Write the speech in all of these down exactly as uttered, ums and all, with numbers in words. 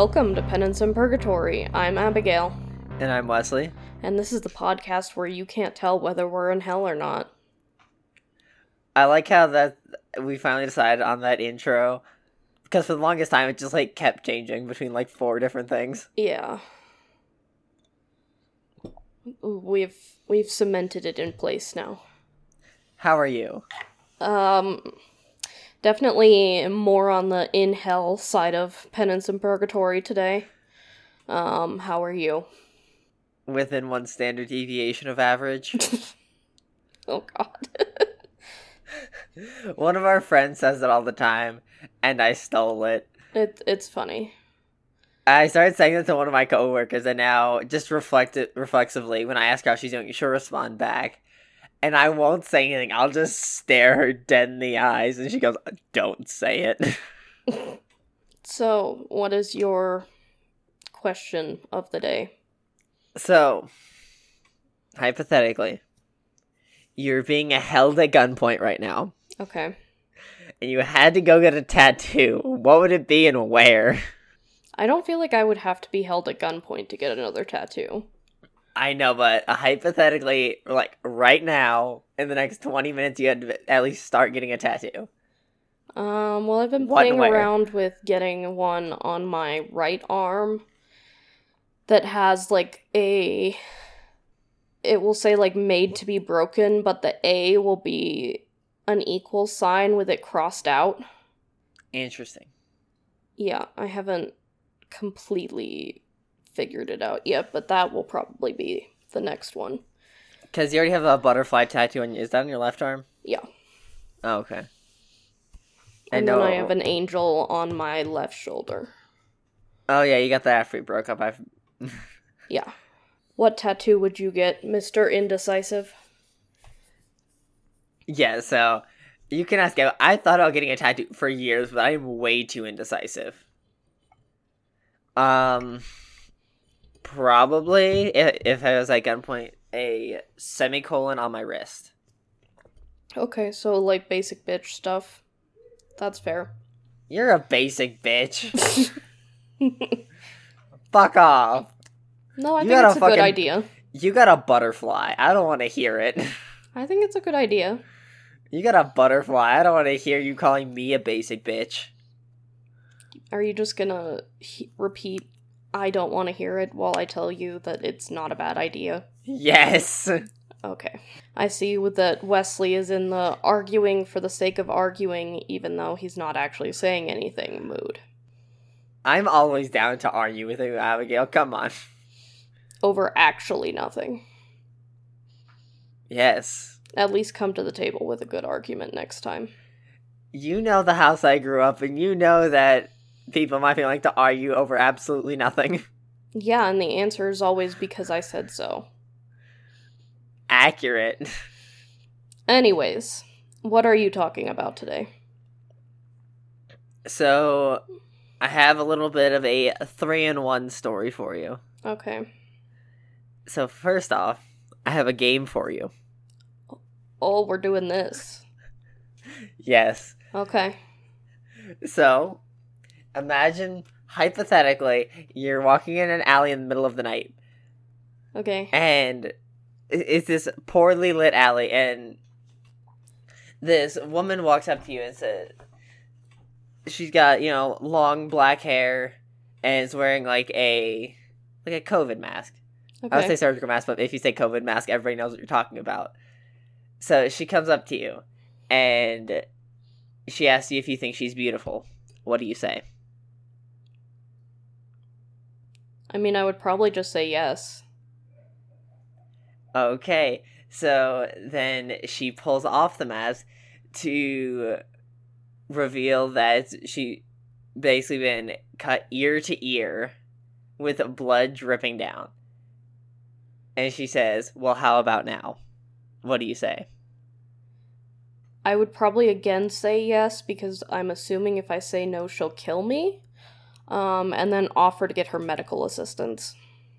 Welcome to Penance and Purgatory. I'm Abigail. And I'm Wesley. And this is the podcast where you can't tell whether we're in hell or not. I like how that we finally decided on that intro, because for the longest time it just like kept changing between like four different things. Yeah. We've we've cemented it in place now. How are you? Um definitely more on the in hell side of Penance and Purgatory today. Um, how are you? Within one standard deviation of average. Oh god. One of our friends says it all the time, and I stole it. It it's funny. I started saying it to one of my coworkers, and now, just reflect it reflexively, when I ask her how she's doing, she'll respond back. And I won't say anything. I'll just stare her dead in the eyes, and she goes, "Don't say it." So, what is your question of the day? So, hypothetically, you're being held at gunpoint right now. Okay. And you had to go get a tattoo. What would it be and where? I don't feel like I would have to be held at gunpoint to get another tattoo. I know, but uh, hypothetically, like, right now, in the next twenty minutes, you had to at least start getting a tattoo. Um, well, I've been What playing and where? around with getting one on my right arm that has, like, a... It will say, like, made to be broken, but the A will be an equal sign with it crossed out. Interesting. Yeah, I haven't completely figured it out yet, but that will probably be the next one. Because you already have a butterfly tattoo on you. Is that on your left arm? Yeah. Oh, okay. And I know. then I have an angel on my left shoulder. Oh, yeah, you got that after you broke up. I've... Yeah. What tattoo would you get, Mister Indecisive? Yeah, so you can ask. I thought about getting a tattoo for years, but I am way too indecisive. Um, probably if, if I was at gunpoint, a semicolon on my wrist. Okay, so like basic bitch stuff. That's fair. You're a basic bitch. Fuck off. No, I You think got it's a a fucking- good idea. You got a butterfly. I don't want to hear it. I think it's a good idea. You got a butterfly. I don't want to hear you calling me a basic bitch. Are you just gonna he- repeat, I don't want to hear it, while I tell you that it's not a bad idea? Yes. Okay. I see with that Wesley is in the arguing for the sake of arguing, even though he's not actually saying anything mood. I'm always down to argue with you, Abigail. Come on. Over actually nothing. Yes. At least come to the table with a good argument next time. You know the house I grew up in. You know that people might be like to argue over absolutely nothing. Yeah, and the answer is always because I said so. Accurate. Anyways, what are you talking about today? So, I have a little bit of a three-in-one story for you. Okay. So, first off, I have a game for you. Oh, we're doing this. Yes. Okay. So, imagine, hypothetically, you're walking in an alley in the middle of the night. Okay. And it's this poorly lit alley, and this woman walks up to you and says, she's got, you know, long black hair, and is wearing, like, a, like a COVID mask. Okay. I would say surgical mask, but if you say COVID mask, everybody knows what you're talking about. So she comes up to you, and she asks you if you think she's beautiful. What do you say? I mean, I would probably just say yes. Okay, so then she pulls off the mask to reveal that she basically been cut ear to ear with blood dripping down. And she says, well, how about now? What do you say? I would probably again say yes, because I'm assuming if I say no, she'll kill me. Um, and then offer to get her medical assistance.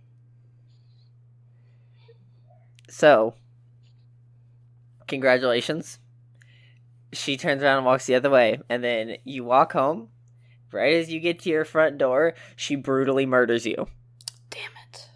So, congratulations. She turns around and walks the other way, and then you walk home, right as you get to your front door, she brutally murders you. Damn it.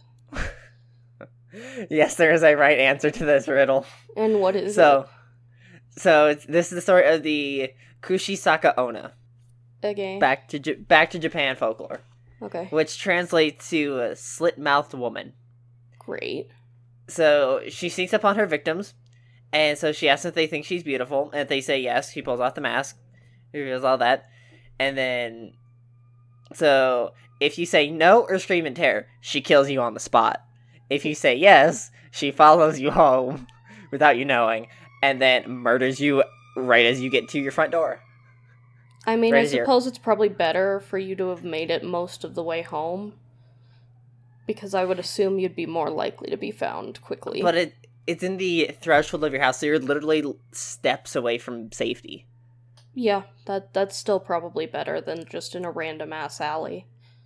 Yes, there is a right answer to this riddle. And what is so, it? So, it's, this is the story of the Kushisaka Onna. Okay. Back to J- back to Japan folklore. Okay. Which translates to a slit-mouthed woman. Great. So, she sneaks upon her victims, and so she asks if they think she's beautiful, and if they say yes, she pulls off the mask, reveals all that, and then, so, if you say no or scream in terror, she kills you on the spot. If you say yes, she follows you home, without you knowing, and then murders you right as you get to your front door. I mean, right I suppose your... it's probably better for you to have made it most of the way home, because I would assume you'd be more likely to be found quickly. But it it's in the threshold of your house, so you're literally steps away from safety. Yeah, that that's still probably better than just in a random-ass alley.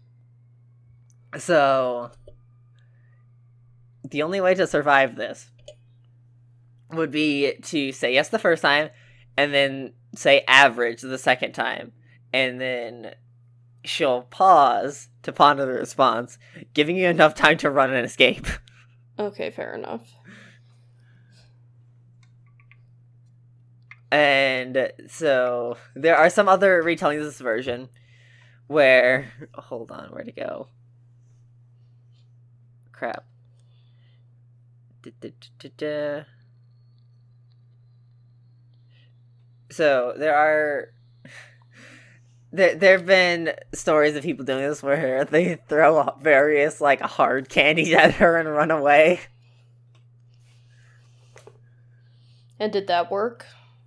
So, the only way to survive this would be to say yes the first time, and then say average the second time, and then she'll pause to ponder the response, giving you enough time to run and escape. Okay, fair enough. And so, there are some other retellings of this version, where, hold on, where'd it go? Crap. Da-da-da-da-da. So, there are... There there have been stories of people doing this where they throw up various, like, hard candies at her and run away. And did that work?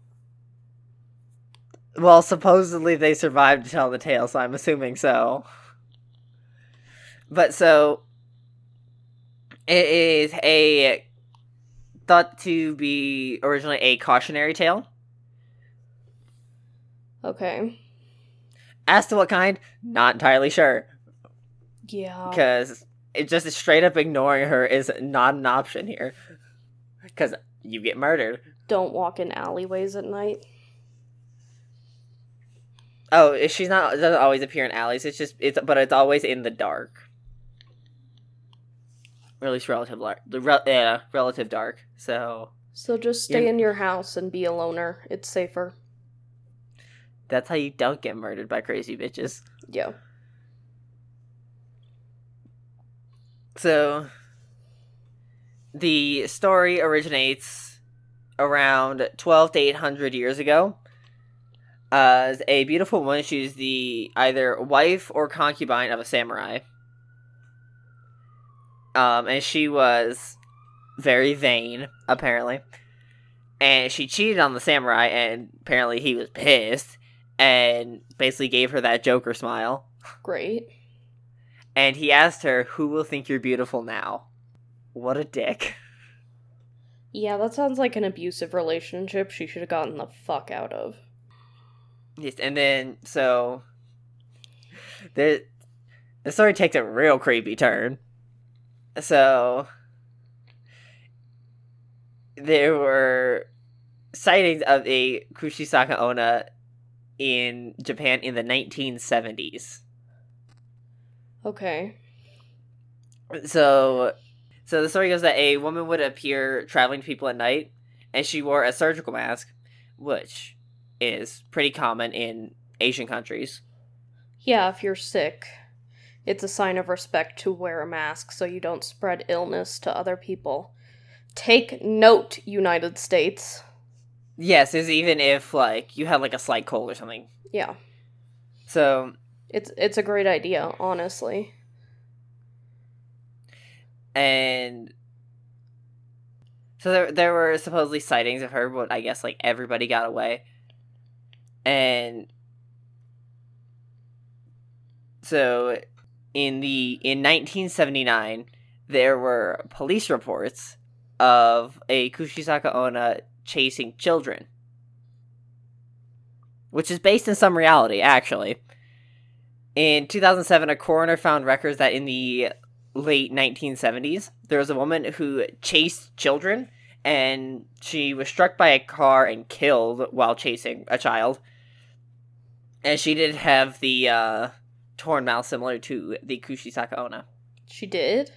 Well, supposedly they survived to tell the tale, so I'm assuming so. But so... It is a... thought to be originally a cautionary tale. Okay. As to what kind, not entirely sure. Yeah. Because it just straight up ignoring her is not an option here. Because you get murdered. Don't walk in alleyways at night. Oh, she's not doesn't always appear in alleys. It's just it's but it's always in the dark. Or at least relative the re- yeah, relative dark. So So just stay in your house and be a loner. It's safer. That's how you don't get murdered by crazy bitches. Yeah. So, the story originates around twelve to eight hundred years ago. Uh, as a beautiful woman, she's the either wife or concubine of a samurai. Um, and she was very vain, apparently. And she cheated on the samurai, and apparently he was pissed. And basically gave her that Joker smile. Great. And he asked her, who will think you're beautiful now? What a dick. Yeah, that sounds like an abusive relationship she should have gotten the fuck out of. Yes, and then, so... The, the story takes a real creepy turn. So... There were sightings of a Kushisaka Onna in Japan in the nineteen seventies. Okay. So, so the story goes that a woman would appear traveling to people at night, and she wore a surgical mask, which is pretty common in Asian countries. Yeah, if you're sick, it's a sign of respect to wear a mask so you don't spread illness to other people. Take note, United States. Yes, is even if, like, you had, like, a slight cold or something. Yeah. So... It's it's a great idea, honestly. And... So there, there were supposedly sightings of her, but I guess, like, everybody got away. And... So, in the... In nineteen seventy-nine, there were police reports of a Kushisaka Onna chasing children. Which is based in some reality, actually. In two thousand seven, a coroner found records that in the late nineteen seventies, there was a woman who chased children, and she was struck by a car and killed while chasing a child. And she did have the uh, torn mouth similar to the Kushisaka Onna. She did?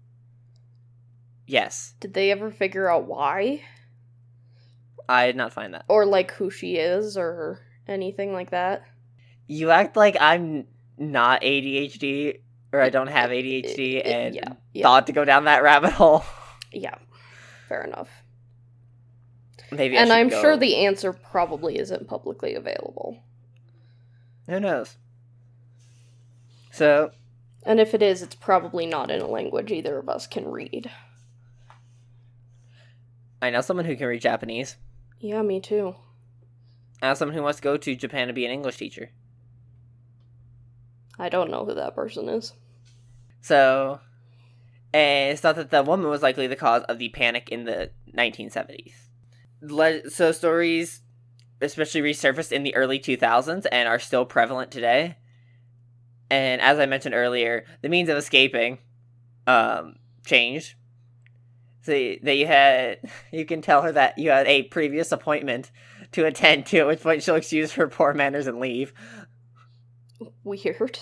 Yes. Did they ever figure out why? I did not find that. Or, like, who she is, or anything like that? You act like I'm not A D H D, or I don't have A D H D, and yeah, yeah. thought to go down that rabbit hole. Yeah, fair enough. Maybe I And should I'm go. sure the answer probably isn't publicly available. Who knows? So... And if it is, it's probably not in a language either of us can read. I know someone who can read Japanese. Yeah, me too. I know someone who wants to go to Japan to be an English teacher. I don't know who that person is. So, and it's thought that the woman was likely the cause of the panic in the nineteen seventies. Le- so stories especially resurfaced in the early two thousands and are still prevalent today. And as I mentioned earlier, the means of escaping um, changed. So that you had, you can tell her that you had a previous appointment to attend to, at which point she'll excuse her poor manners and leave. Weird.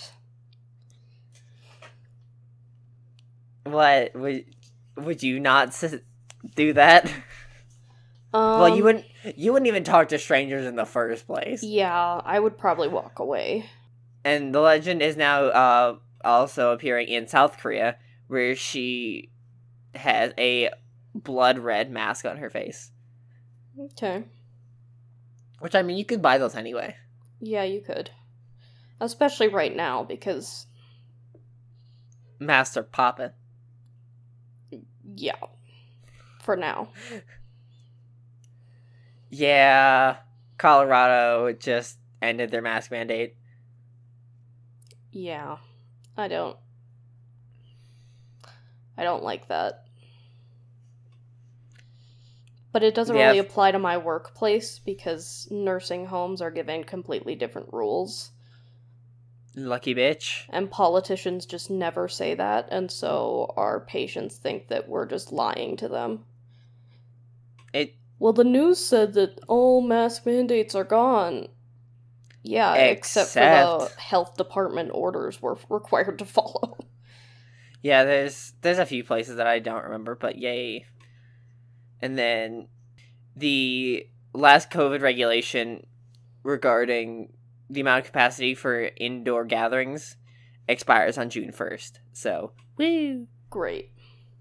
What, would, would you not s- do that? Um, Well, you wouldn't, you wouldn't even talk to strangers in the first place. Yeah, I would probably walk away. And the legend is now uh, also appearing in South Korea, where she has a blood red mask on her face. Okay. Which, I mean, you could buy those anyway. Yeah, you could. Especially right now, because... Masks are popping. Yeah. For now. Yeah, Colorado just ended their mask mandate. Yeah. I don't... I don't like that. But it doesn't Yeah. really apply to my workplace, because nursing homes are given completely different rules. Lucky bitch. And politicians just never say that, and so our patients think that we're just lying to them. It Well, the news said that all mask mandates are gone. Yeah, except, for the Except- health department orders we're required to follow. Yeah, there's there's a few places that I don't remember, but yay. And then the last COVID regulation regarding the amount of capacity for indoor gatherings expires on June first. So, woo. Great.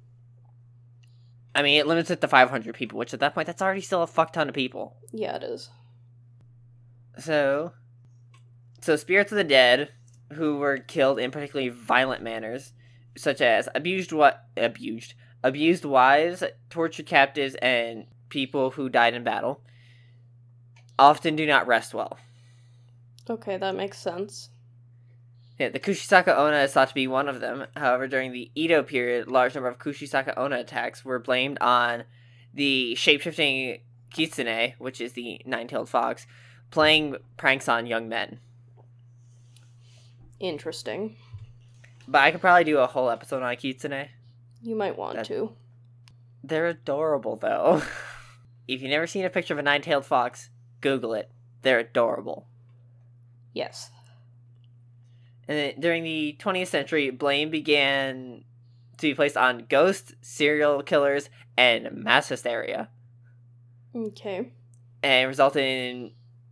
I mean, it limits it to five hundred people, which at that point, that's already still a fuck ton of people. Yeah, it is. So, so spirits of the dead who were killed in particularly violent manners, such as abused what abused abused wives, tortured captives, and people who died in battle, often do not rest well. Okay, that makes sense. Yeah, the Kushisaka Onna is thought to be one of them. However, during the Edo period, a large number of Kushisaka Onna attacks were blamed on the shape-shifting Kitsune, which is the nine-tailed fox, playing pranks on young men. Interesting. But I could probably do a whole episode on Kitsune. You might want That- to. They're adorable, though. If you've never seen a picture of a nine-tailed fox, Google it. They're adorable. Yes. And then during the twentieth century, blame began to be placed on ghosts, serial killers, and mass hysteria. Okay. And it resulted in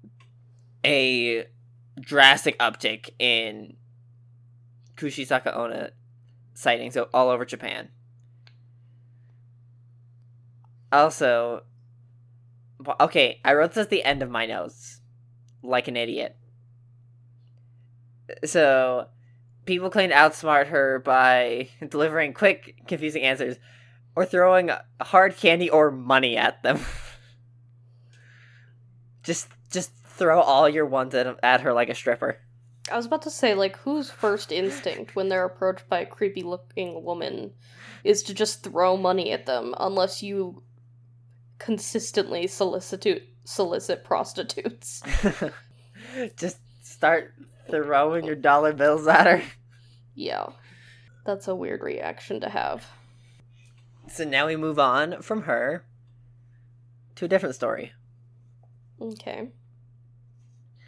a drastic uptick in Kushisaka Onna sightings all over Japan. Also, okay, I wrote this at the end of my notes, like an idiot. So, people claim to outsmart her by delivering quick, confusing answers, or throwing hard candy or money at them. just, just throw all your ones at, at her like a stripper. I was about to say, like, whose first instinct when they're approached by a creepy-looking woman is to just throw money at them, unless you consistently solicit solicit prostitutes. Just start throwing your dollar bills at her. Yeah. That's a weird reaction to have. So now we move on from her to a different story. Okay.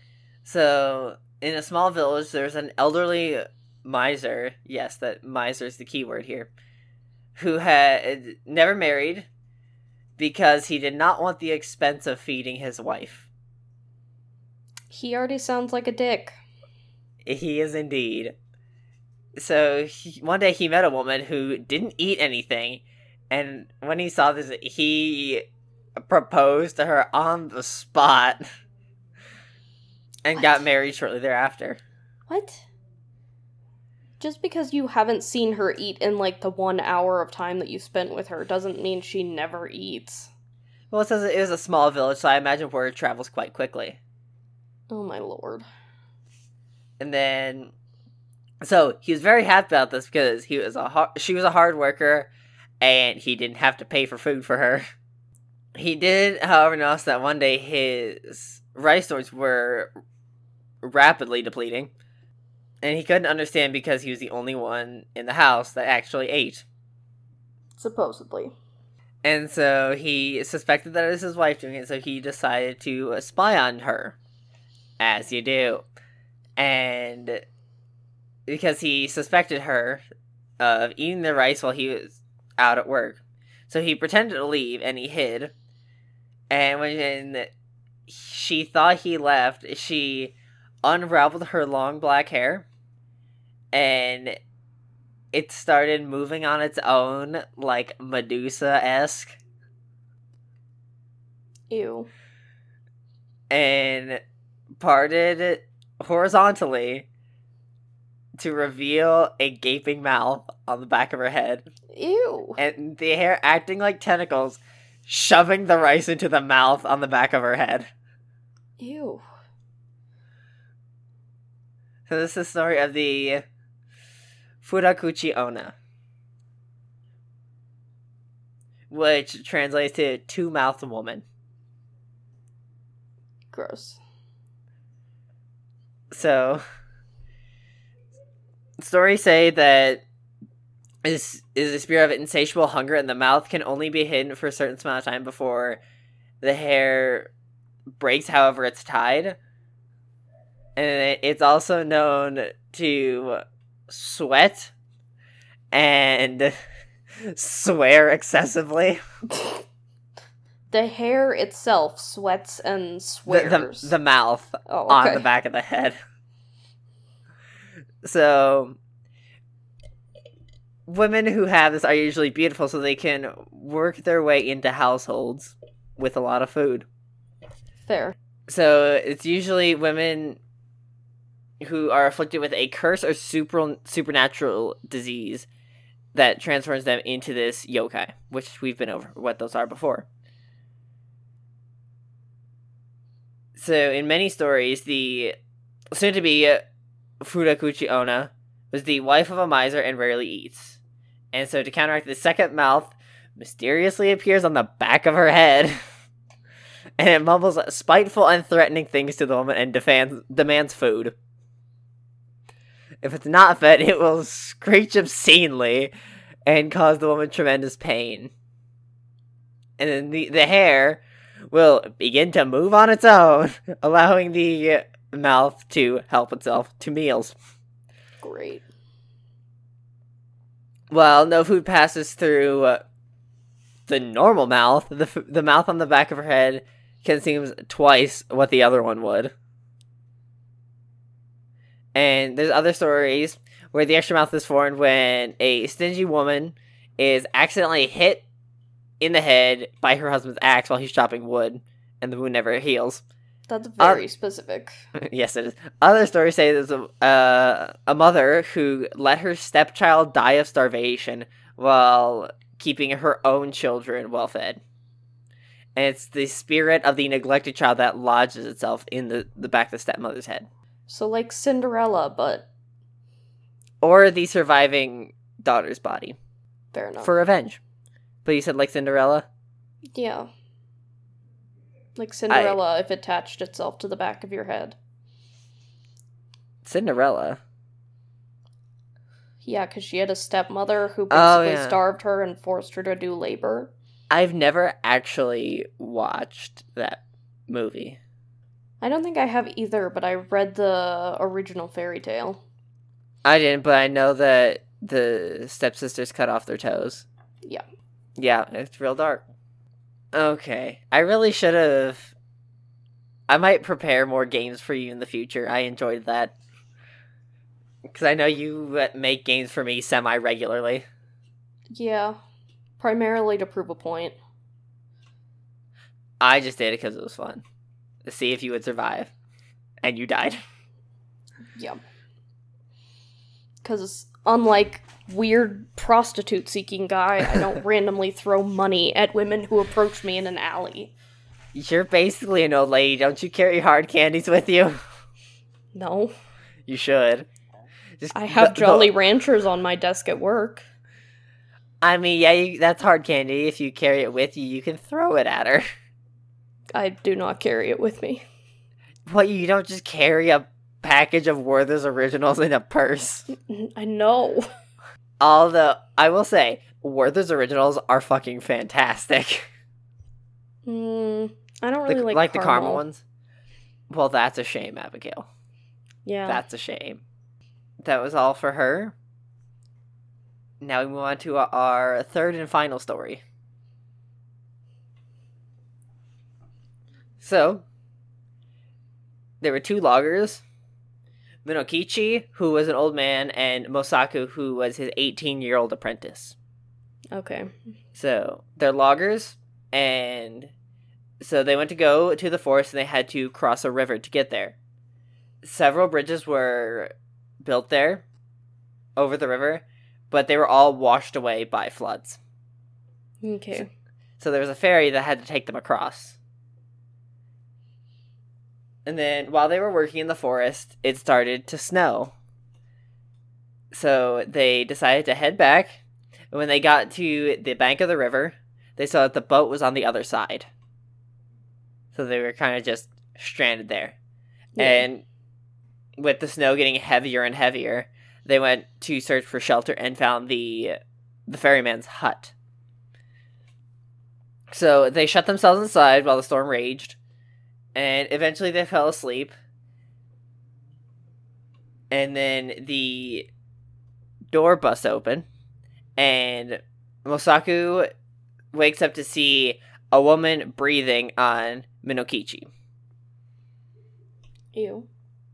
So, in a small village, there's an elderly miser. Yes, that miser is the key word here. Who had never married because he did not want the expense of feeding his wife. He already sounds like a dick. He is indeed. So, he, one day he met a woman who didn't eat anything, and when he saw this, he proposed to her on the spot and What? got married shortly thereafter. What? Just because you haven't seen her eat in, like, the one hour of time that you spent with her doesn't mean she never eats. Well, it says it was a small village, so I imagine word travels quite quickly. Oh my lord. And then, so he was very happy about this because he was a hard, she was a hard worker, and he didn't have to pay for food for her. He did, however, notice that one day his rice stores were rapidly depleting, and he couldn't understand because he was the only one in the house that actually ate. Supposedly. And so he suspected that it was his wife doing it, so he decided to spy on her, as you do. And because he suspected her of eating the rice while he was out at work. So he pretended to leave, and he hid. And when she thought he left, she unraveled her long black hair, and it started moving on its own, like Medusa-esque. Ew. And parted horizontally to reveal a gaping mouth on the back of her head. Ew. And the hair acting like tentacles, shoving the rice into the mouth on the back of her head. Ew. So this is the story of the Furakuchi Onna, which translates to two-mouthed woman. Gross. So, stories say that is is a spirit of insatiable hunger, and the mouth can only be hidden for a certain amount of time before the hair breaks, however it's tied. And it's also known to sweat and swear excessively. The hair itself sweats and The, swears. the, the mouth oh, okay. on the back of the head. So, women who have this are usually beautiful, so they can work their way into households with a lot of food. Fair. So, it's usually women who are afflicted with a curse or super, supernatural disease that transforms them into this yokai, which we've been over what those are before. So, in many stories, the soon-to-be Furakuchi Onna was the wife of a miser and rarely eats. And so, to counteract, the second mouth mysteriously appears on the back of her head, and it mumbles spiteful and threatening things to the woman and demands, demands food. If it's not fed, it will screech obscenely and cause the woman tremendous pain. And then the, the hair will begin to move on its own, allowing the mouth to help itself to meals. Great. While no food passes through uh, the normal mouth, the, f- the mouth on the back of her head consumes twice what the other one would. And there's other stories where the extra mouth is formed when a stingy woman is accidentally hit in the head by her husband's axe while he's chopping wood, and the wound never heals. That's very uh, specific. Yes, it is. Other stories say there's a, uh, a mother who let her stepchild die of starvation while keeping her own children well fed. And it's the spirit of the neglected child that lodges itself in the, the back of the stepmother's head. So, like Cinderella, but... Or the surviving daughter's body. Fair enough. For revenge. But you said like Cinderella? Yeah. Like Cinderella I... if it attached itself to the back of your head. Cinderella? Yeah, because she had a stepmother who basically oh, yeah. starved her and forced her to do labor. I've never actually watched that movie. I don't think I have either, but I read the original fairy tale. I didn't, but I know that the stepsisters cut off their toes. Yeah. Yeah, it's real dark. Okay. I really should have... I might prepare more games for you in the future. I enjoyed that. Because I know you make games for me semi-regularly. Yeah. Primarily to prove a point. I just did it because it was fun. To see if you would survive. And you died. Yeah. Because unlike weird prostitute-seeking guy, I don't randomly throw money at women who approach me in an alley. You're basically an old lady. Don't you carry hard candies with you? No. You should. Just, I have the, Jolly the... Ranchers on my desk at work. I mean, yeah, you, that's hard candy. If you carry it with you, you can throw it at her. I do not carry it with me. What, you don't just carry a package of Werther's Originals in a purse? I know. Although, I will say, Werther's Originals are fucking fantastic. Mm, I don't really the, like Like caramel. the caramel ones? Well, that's a shame, Abigail. Yeah. That's a shame. That was all for her. Now we move on to our third and final story. So, there were two loggers, Minokichi, who was an old man, and Mosaku, who was his eighteen-year-old apprentice. Okay. So, they're loggers, and so they went to go to the forest, and they had to cross a river to get there. Several bridges were built there, over the river, but they were all washed away by floods. Okay. So, so there was a ferry that had to take them across. And then, while they were working in the forest, it started to snow. So, they decided to head back. And when they got to the bank of the river, they saw that the boat was on the other side. So, they were kind of just stranded there. Yeah. And with the snow getting heavier and heavier, they went to search for shelter and found the the ferryman's hut. So, they shut themselves inside while the storm raged. And eventually they fell asleep. And then the door busts open. And Mosaku wakes up to see a woman breathing on Minokichi. Ew.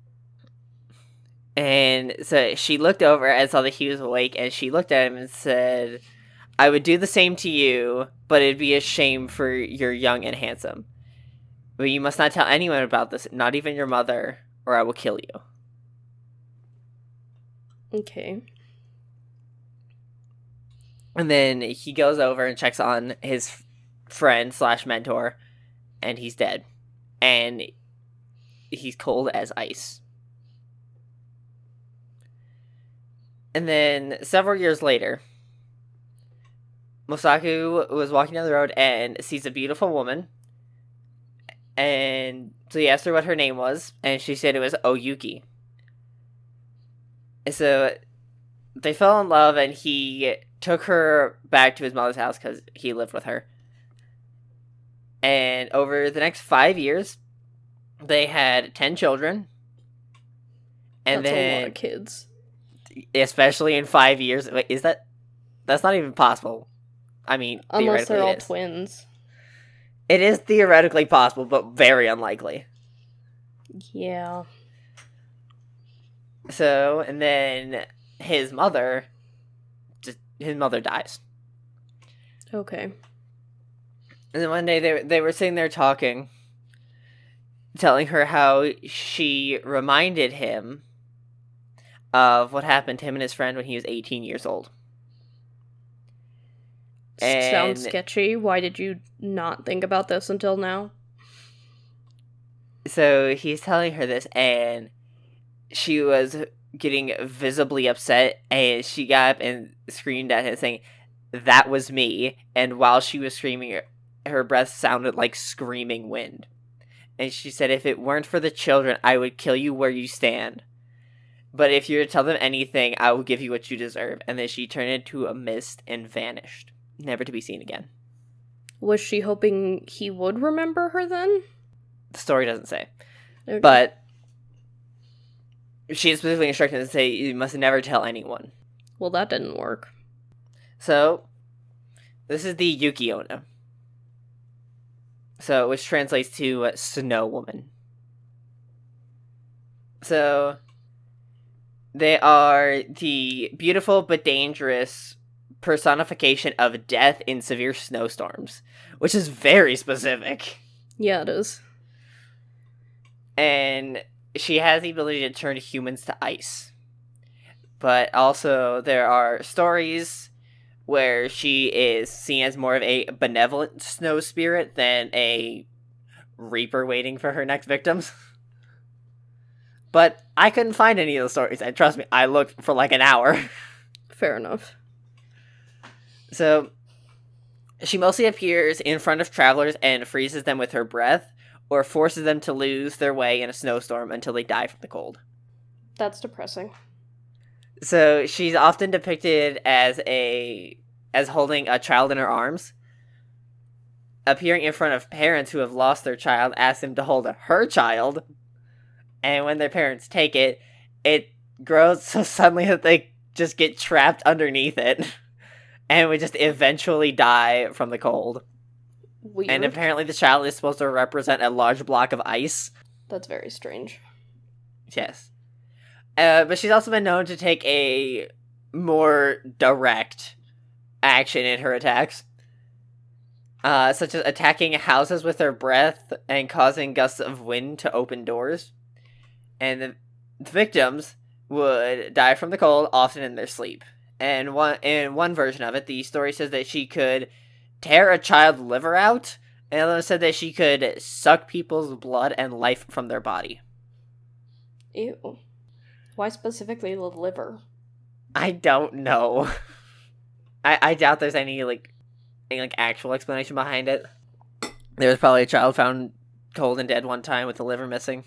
And so she looked over and saw that he was awake. And she looked at him and said, "I would do the same to you, but it'd be a shame for you're young and handsome. But you must not tell anyone about this, not even your mother, or I will kill you." Okay. And then he goes over and checks on his friend slash mentor, and he's dead. And he's cold as ice. And then several years later, Mosaku was walking down the road and sees a beautiful woman. And so he asked her what her name was, and she said it was Oyuki. And so they fell in love, and he took her back to his mother's house because he lived with her. And over the next five years, they had ten children. And That's then, a lot of kids. Especially in five years. Wait, is that... That's not even possible. I mean, unless they're all it is. twins. It is theoretically possible, but very unlikely. Yeah. So, and then his mother, just his mother dies. Okay. And then one day they they were sitting there talking, telling her how she reminded him of what happened to him and his friend when he was eighteen years old. And sounds sketchy. Why did you not think about this until now? So he's telling her this, and she was getting visibly upset, and she got up and screamed at him, saying, "That was me." And while she was screaming, her breath sounded like screaming wind. And she said, "If it weren't for the children, I would kill you where you stand. But if you're to tell them anything, I will give you what you deserve." And then she turned into a mist and vanished, never to be seen again. Was she hoping he would remember her then? The story doesn't say. Okay. But she is specifically instructed to say you must never tell anyone. Well, that didn't work. So, this is the Yuki Onna. So, which translates to uh, Snow Woman. So, they are the beautiful but dangerous personification of death in severe snowstorms, which is very specific. Yeah, it is. And she has the ability to turn humans to ice. But also, there are stories where she is seen as more of a benevolent snow spirit than a reaper waiting for her next victims. But I couldn't find any of those stories, and trust me, I looked for like an hour. Fair enough. So, she mostly appears in front of travelers and freezes them with her breath, or forces them to lose their way in a snowstorm until they die from the cold. That's depressing. So, she's often depicted as a as holding a child in her arms, appearing in front of parents who have lost their child, ask them to hold her child, and when their parents take it, it grows so suddenly that they just get trapped underneath it, and would just eventually die from the cold. Weird. And apparently the child is supposed to represent a large block of ice. That's very strange. Yes. Uh, but she's also been known to take a more direct action in her attacks. Uh, such as attacking houses with her breath and causing gusts of wind to open doors. And the, the victims would die from the cold, often in their sleep. And one in one version of it, the story says that she could tear a child's liver out, and another said that she could suck people's blood and life from their body. Ew. Why specifically the liver? I don't know. I I doubt there's any like any like actual explanation behind it. There was probably a child found cold and dead one time with the liver missing.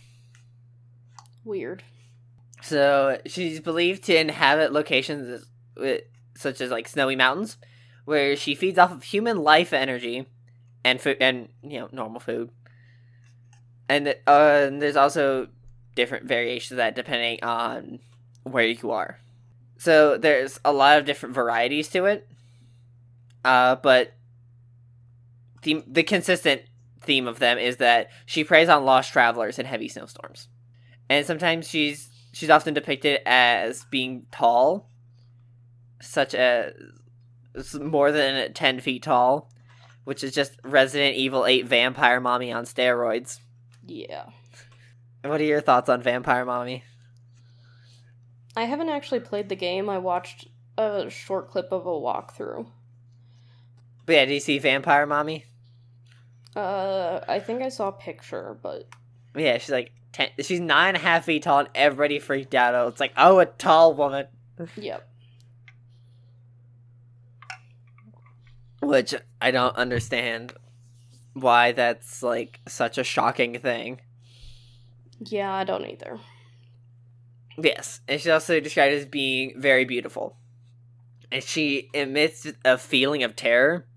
Weird. So she's believed to inhabit locations with, such as like snowy mountains, where she feeds off of human life energy and food and you know normal food. And uh, there's also different variations of that depending on where you are. So there's a lot of different varieties to it, uh, but the the consistent theme of them is that she preys on lost travelers in heavy snowstorms, and sometimes she's she's often depicted as being tall, such as more than ten feet tall, which is just Resident Evil eight Vampire Mommy on steroids. Yeah. What are your thoughts on Vampire Mommy? I haven't actually played the game. I watched a short clip of a walkthrough. But yeah, do you see Vampire Mommy? Uh, I think I saw a picture, but... Yeah, she's like, ten, she's nine and a half feet tall, and everybody freaked out. Oh, it's like, oh, a tall woman. Yep. Which, I don't understand why that's, like, such a shocking thing. Yeah, I don't either. Yes, and she's also described as being very beautiful. And she emits a feeling of terror.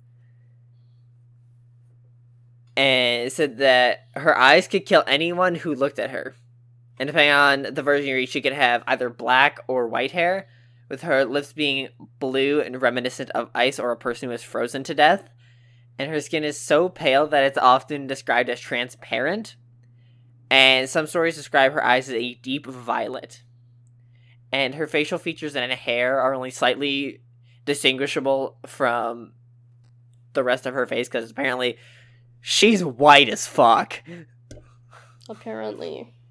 And said that her eyes could kill anyone who looked at her. And depending on the version you read, she could have either black or white hair, with her lips being blue and reminiscent of ice or a person who is frozen to death. And her skin is so pale that it's often described as transparent. And some stories describe her eyes as a deep violet. And her facial features and hair are only slightly distinguishable from the rest of her face, because apparently she's white as fuck. Apparently.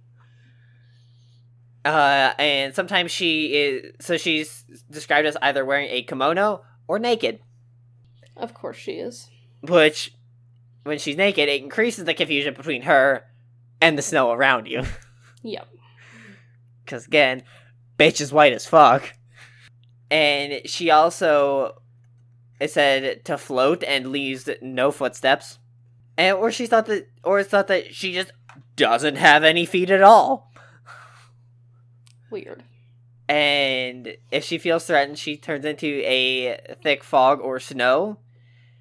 Uh, and sometimes she is... So she's described as either wearing a kimono or naked. Of course she is. Which, when she's naked, it increases the confusion between her and the snow around you. Yep. Because, again, bitch is white as fuck. And she also is said to float and leaves no footsteps. And or she thought that or it's thought that she just doesn't have any feet at all. Weird. And if she feels threatened, she turns into a thick fog or snow.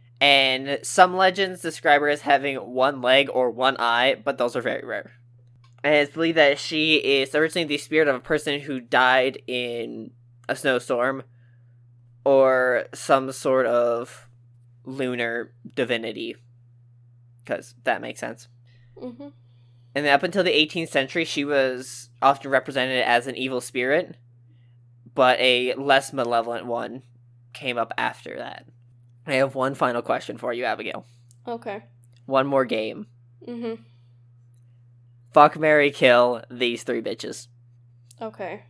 And some legends describe her as having one leg or one eye, but those are very rare. And it's believed that she is originally the spirit of a person who died in a snowstorm or some sort of lunar divinity. Because that makes sense. Mm-hmm. And then up until the eighteenth century, she was often represented as an evil spirit, but a less malevolent one came up after that. I have one final question for you, Abigail. Okay. One more game. Mm-hmm. Fuck, marry, kill these three bitches. Okay.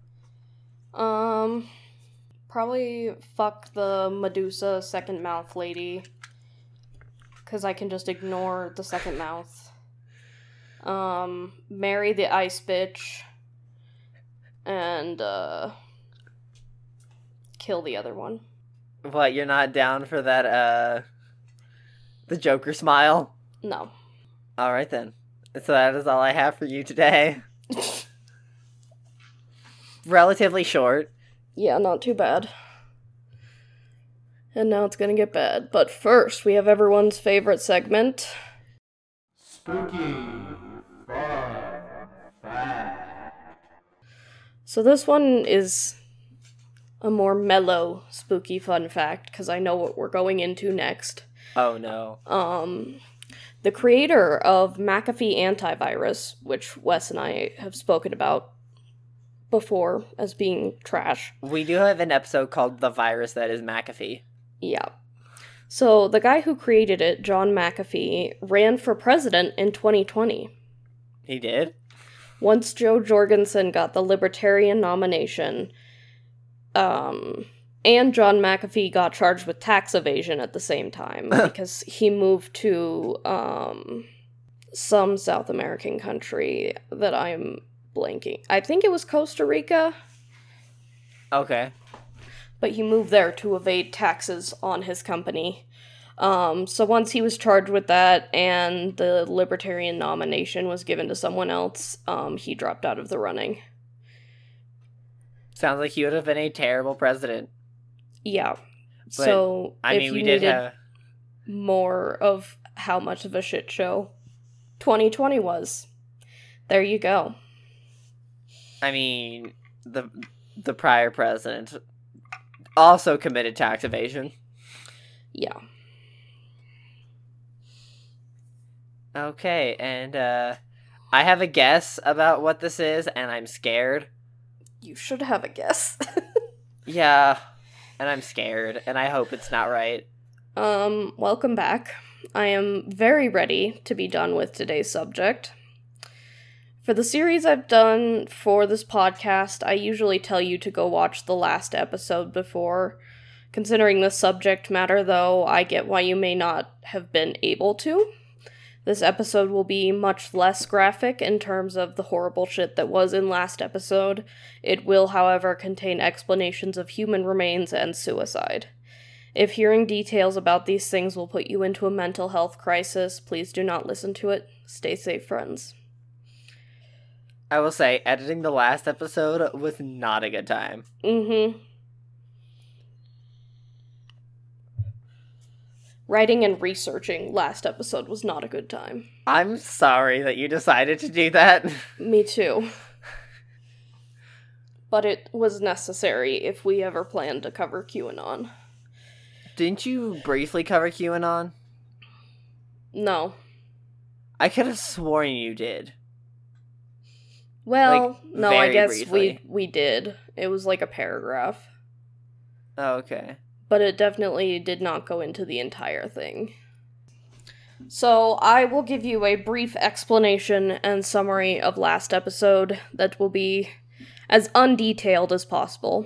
Um, probably fuck the Medusa second mouth lady. Because I can just ignore the second mouth. Um, marry the ice bitch. And, uh, kill the other one. What, you're not down for that, uh, the Joker smile? No. Alright then. So that is all I have for you today. Relatively short. Yeah, not too bad. And now it's gonna get bad. But first, we have everyone's favorite segment. Spooky Fun Fact. So this one is a more mellow, spooky fun fact, because I know what we're going into next. Oh no. Um, the creator of McAfee Antivirus, which Wes and I have spoken about before as being trash. We do have an episode called The Virus That Is McAfee. Yeah. So the guy who created it, John McAfee, ran for president in twenty twenty. He did? Once Joe Jorgensen got the Libertarian nomination, um, and John McAfee got charged with tax evasion at the same time, because he moved to, um, some South American country that I'm blanking. I think it was Costa Rica. Okay. But he moved there to evade taxes on his company. Um, so once he was charged with that and the Libertarian nomination was given to someone else, um, he dropped out of the running. Sounds like he would have been a terrible president. Yeah. But, so I if mean, you we did needed have... more of how much of a shit show twenty twenty was, there you go. I mean, the the prior president also committed tax evasion. Yeah. Okay, and uh, I have a guess about what this is, and I'm scared. You should have a guess. Yeah, and I'm scared, and I hope it's not right. Um, welcome back. I am very ready to be done with today's subject. For the series I've done for this podcast, I usually tell you to go watch the last episode before. Considering the subject matter, though, I get why you may not have been able to. This episode will be much less graphic in terms of the horrible shit that was in last episode. It will, however, contain explanations of human remains and suicide. If hearing details about these things will put you into a mental health crisis, please do not listen to it. Stay safe, friends. I will say, editing the last episode was not a good time. Mm-hmm. Writing and researching last episode was not a good time. I'm sorry that you decided to do that. Me too. But it was necessary if we ever planned to cover QAnon. Didn't you briefly cover QAnon? No. I could have sworn you did. Well, Like, no, I very guess briefly. we we did. It was like a paragraph. Oh, okay. But it definitely did not go into the entire thing. So, I will give you a brief explanation and summary of last episode that will be as undetailed as possible.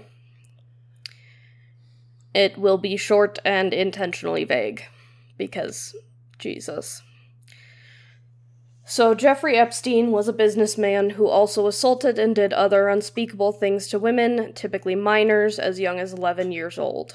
It will be short and intentionally vague, because, Jesus. So, Jeffrey Epstein was a businessman who also assaulted and did other unspeakable things to women, typically minors, as young as eleven years old.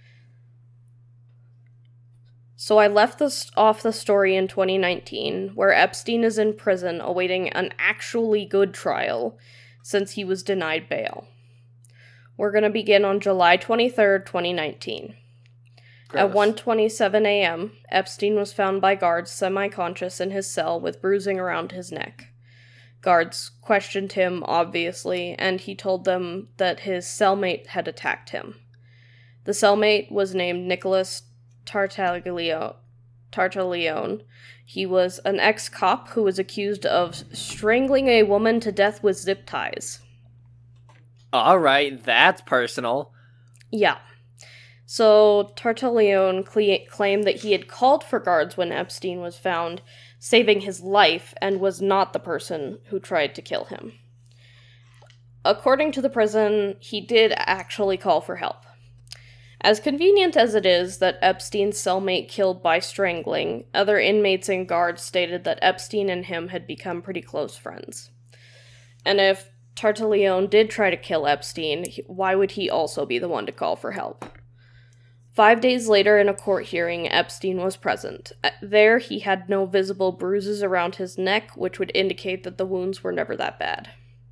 So I left this off the story in twenty nineteen, where Epstein is in prison awaiting an actually good trial, since he was denied bail. We're going to begin on July twenty-third, twenty nineteen. Gross. At one twenty-seven a.m., Epstein was found by guards semi-conscious in his cell with bruising around his neck. guards questioned him, obviously, and he told them that his cellmate had attacked him. The cellmate was named Nicholas Tartaglione. Tartaglione. He was an ex-cop who was accused of strangling a woman to death with zip ties. Alright, that's personal. Yeah. So, Tartaglione cle- claimed that he had called for guards when Epstein was found, saving his life, and was not the person who tried to kill him. According to the prison, he did actually call for help. As convenient as it is that Epstein's cellmate killed by strangling, other inmates and guards stated that Epstein and him had become pretty close friends. And if Tartaglione did try to kill Epstein, why would he also be the one to call for help? Five days later, in a court hearing, Epstein was present. There, he had no visible bruises around his neck, which would indicate that the wounds were never that bad.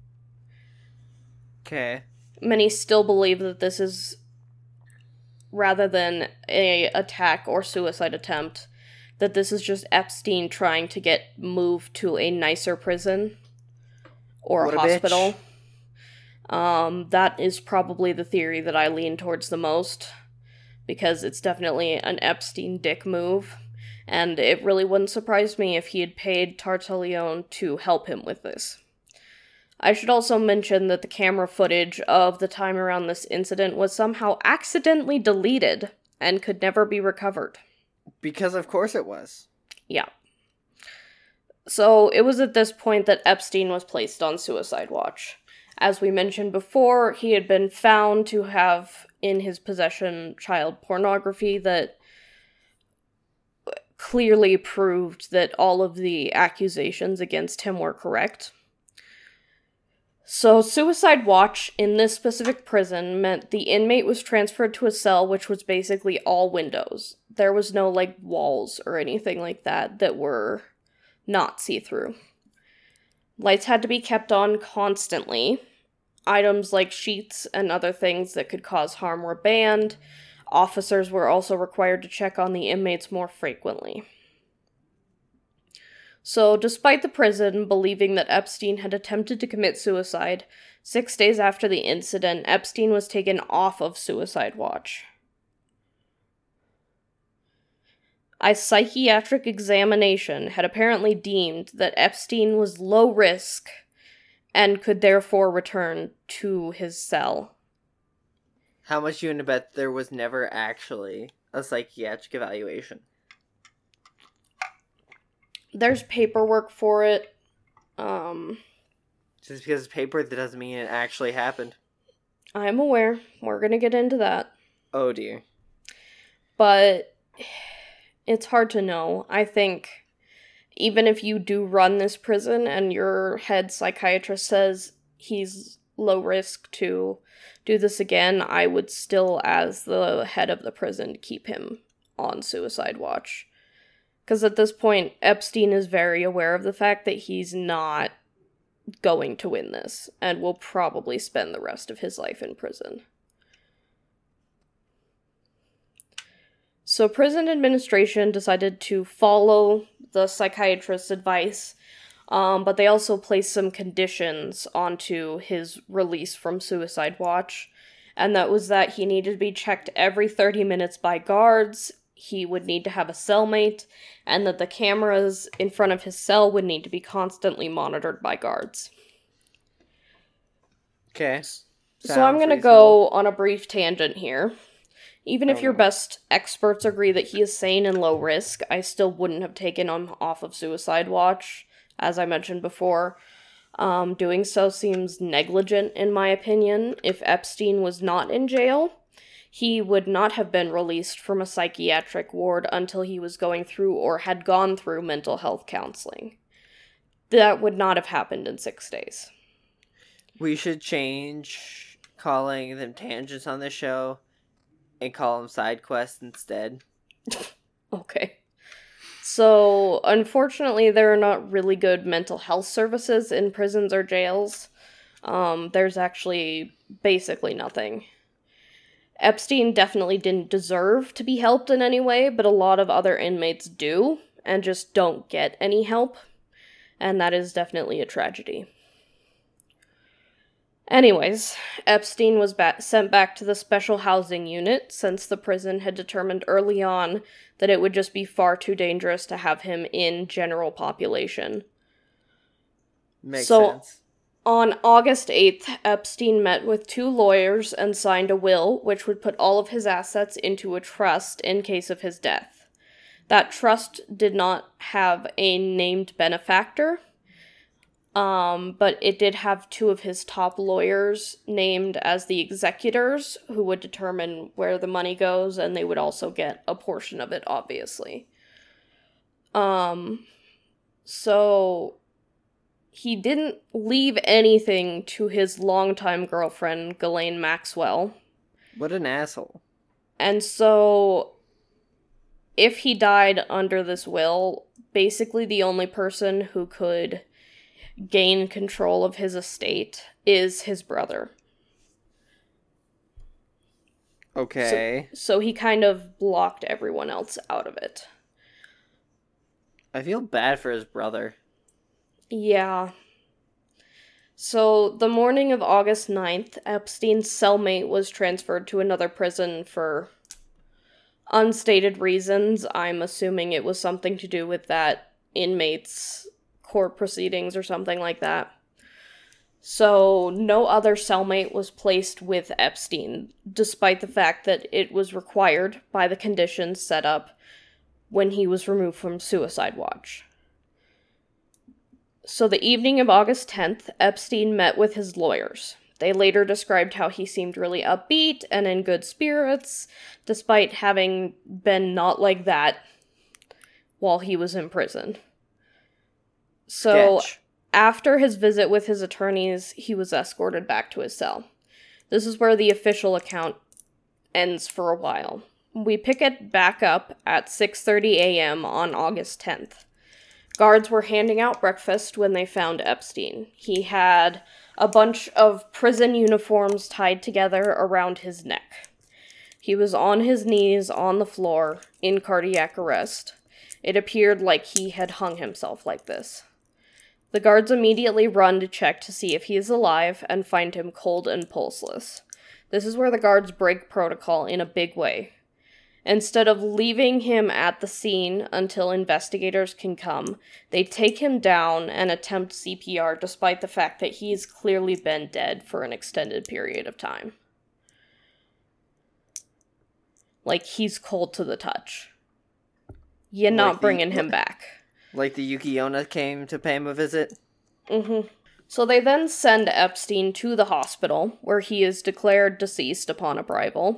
Okay. Many still believe that this is, rather than a attack or suicide attempt, that this is just Epstein trying to get moved to a nicer prison or What a a hospital. Um, that is probably the theory that I lean towards the most, because it's definitely an Epstein dick move, and it really wouldn't surprise me if he had paid Tartaglione to help him with this. I should also mention that the camera footage of the time around this incident was somehow accidentally deleted and could never be recovered. Because of course it was. Yeah. So it was at this point that Epstein was placed on suicide watch. As we mentioned before, he had been found to have in his possession child pornography that clearly proved that all of the accusations against him were correct. So, suicide watch in this specific prison meant the inmate was transferred to a cell which was basically all windows. There was no, like, walls or anything like that that were not see-through. Lights had to be kept on constantly. Items like sheets and other things that could cause harm were banned. Officers were also required to check on the inmates more frequently. So, despite the prison believing that Epstein had attempted to commit suicide, six days after the incident, Epstein was taken off of suicide watch. A psychiatric examination had apparently deemed that Epstein was low risk and could therefore return to his cell. How much you gonna bet there was never actually a psychiatric evaluation? There's paperwork for it. Um, Just because it's paper, that doesn't mean it actually happened. I'm aware. We're gonna get into that. Oh dear. But it's hard to know. I think even if you do run this prison and your head psychiatrist says he's low risk to do this again, I would still, as the head of the prison, keep him on suicide watch. Because at this point, Epstein is very aware of the fact that he's not going to win this, and will probably spend the rest of his life in prison. So prison administration decided to follow the psychiatrist's advice, um, but they also placed some conditions onto his release from suicide watch, and that was that he needed to be checked every thirty minutes by guards, he would need to have a cellmate, and that the cameras in front of his cell would need to be constantly monitored by guards. Okay. So I'm going to go on a brief tangent here. Even if Oh, your no. best experts agree that he is sane and low risk, I still wouldn't have taken him off of suicide watch, as I mentioned before. Um, doing so seems negligent, in my opinion. If Epstein was not in jail, he would not have been released from a psychiatric ward until he was going through or had gone through mental health counseling. That would not have happened in six days. We should change calling them tangents on this show and call them side quests instead. Okay. So, unfortunately, there are not really good mental health services in prisons or jails. Um, there's actually basically nothing. Epstein definitely didn't deserve to be helped in any way, but a lot of other inmates do, and just don't get any help. and that is definitely a tragedy. Anyways, Epstein was ba- sent back to the special housing unit since the prison had determined early on that it would just be far too dangerous to have him in general population. Makes so, sense. On August eighth, Epstein met with two lawyers and signed a will which would put all of his assets into a trust in case of his death. That trust did not have a named benefactor, um, but it did have two of his top lawyers named as the executors who would determine where the money goes, and they would also get a portion of it, obviously. Um, so he didn't leave anything to his longtime girlfriend, Ghislaine Maxwell. What an asshole. And so, if he died under this will, basically the only person who could gain control of his estate is his brother. Okay. So, so he kind of blocked everyone else out of it. I feel bad for his brother. Yeah. So, the morning of August ninth, Epstein's cellmate was transferred to another prison for unstated reasons. I'm assuming it was something to do with that inmate's court proceedings or something like that. So, no other cellmate was placed with Epstein, despite the fact that it was required by the conditions set up when he was removed from suicide watch. So the evening of August tenth, Epstein met with his lawyers. They later described how he seemed really upbeat and in good spirits, despite having been not like that while he was in prison. So, Sketch. After his visit with his attorneys, he was escorted back to his cell. This is where the official account ends for a while. We pick it back up at six thirty a.m. on August tenth. Guards were handing out breakfast when they found Epstein. He had a bunch of prison uniforms tied together around his neck. He was on his knees on the floor in cardiac arrest. It appeared like he had hung himself like this. The guards immediately run to check to see if he is alive and find him cold and pulseless. This is where the guards break protocol in a big way. Instead of leaving him at the scene until investigators can come, they take him down and attempt C P R despite the fact that he's clearly been dead for an extended period of time. Like, he's cold to the touch. You're Like not the- bringing him back. Like the Yuki Onna came to pay him a visit? Mm-hmm. So they then send Epstein to the hospital, where he is declared deceased upon arrival.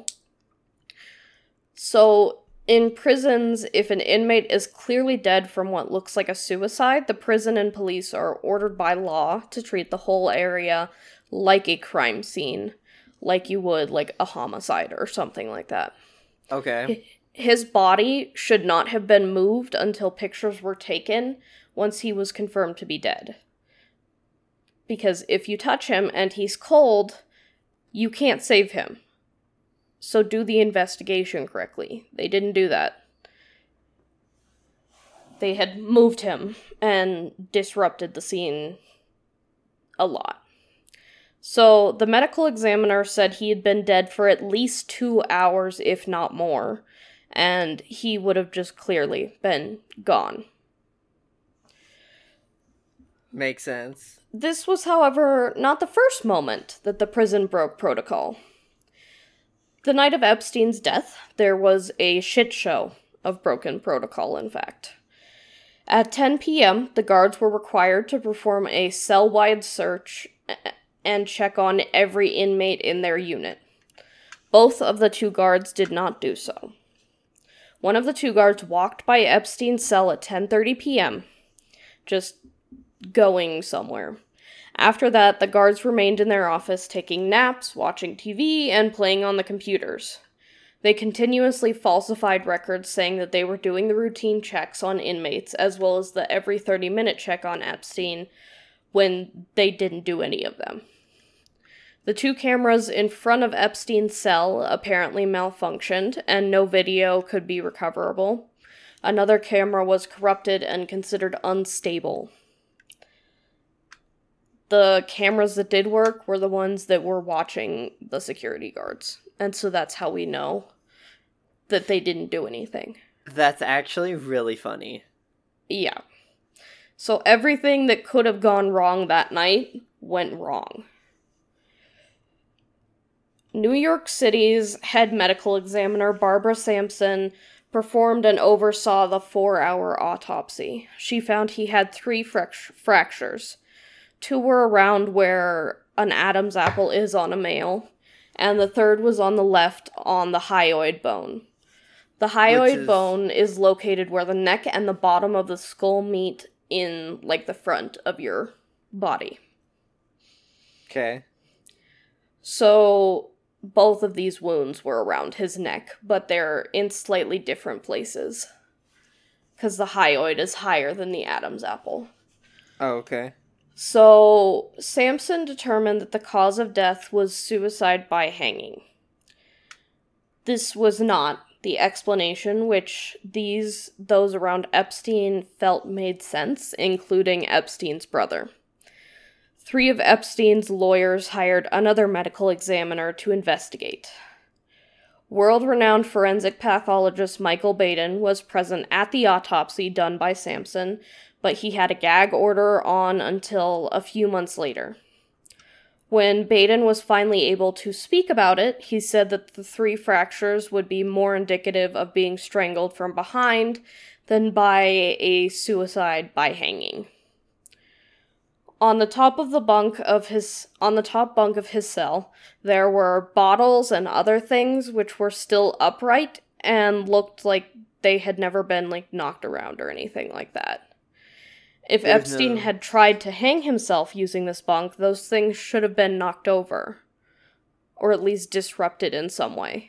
So, in prisons, if an inmate is clearly dead from what looks like a suicide, the prison and police are ordered by law to treat the whole area like a crime scene, like you would like a homicide or something like that. Okay. His body should not have been moved until pictures were taken once he was confirmed to be dead. Because if you touch him and he's cold, you can't save him. So do the investigation correctly. They didn't do that. They had moved him and disrupted the scene a lot. So the medical examiner said he had been dead for at least two hours, if not more, and he would have just clearly been gone. Makes sense. This was, however, not the first moment that the prison broke protocol. The night of Epstein's death, there was a shit show of broken protocol, in fact. At ten p.m., the guards were required to perform a cell-wide search and check on every inmate in their unit. Both of the two guards did not do so. One of the two guards walked by Epstein's cell at ten thirty p.m., just going somewhere. After that, the guards remained in their office taking naps, watching T V, and playing on the computers. They continuously falsified records saying that they were doing the routine checks on inmates, as well as the every thirty-minute check on Epstein, when they didn't do any of them. The two cameras in front of Epstein's cell apparently malfunctioned, and no video could be recoverable. Another camera was corrupted and considered unstable. the cameras that did work were the ones that were watching the security guards. And so that's how we know that they didn't do anything. That's actually really funny. Yeah. So everything that could have gone wrong that night went wrong. New York City's head medical examiner, Barbara Sampson, performed and oversaw the four-hour autopsy. She found he had three fract- fractures. Two were around where an Adam's apple is on a male, and the third was on the left on the hyoid bone. The hyoid is... bone is located where the neck and the bottom of the skull meet in, like, the front of your body. Okay. So, both of these wounds were around his neck, but they're in slightly different places. Because the hyoid is higher than the Adam's apple. Oh, okay. So, Sampson determined that the cause of death was suicide by hanging. This was not the explanation which these those around Epstein felt made sense, including Epstein's brother. Three of Epstein's lawyers hired another medical examiner to investigate. World-renowned forensic pathologist Michael Baden was present at the autopsy done by Sampson, but he had a gag order on until a few months later. When Baden was finally able to speak about it, he said that the three fractures would be more indicative of being strangled from behind than by a suicide by hanging. On the top of the bunk of his on the top bunk of his cell, there were bottles and other things which were still upright and looked like they had never been like knocked around or anything like that. If There's Epstein no... had tried to hang himself using this bunk, those things should have been knocked over. Or at least disrupted in some way.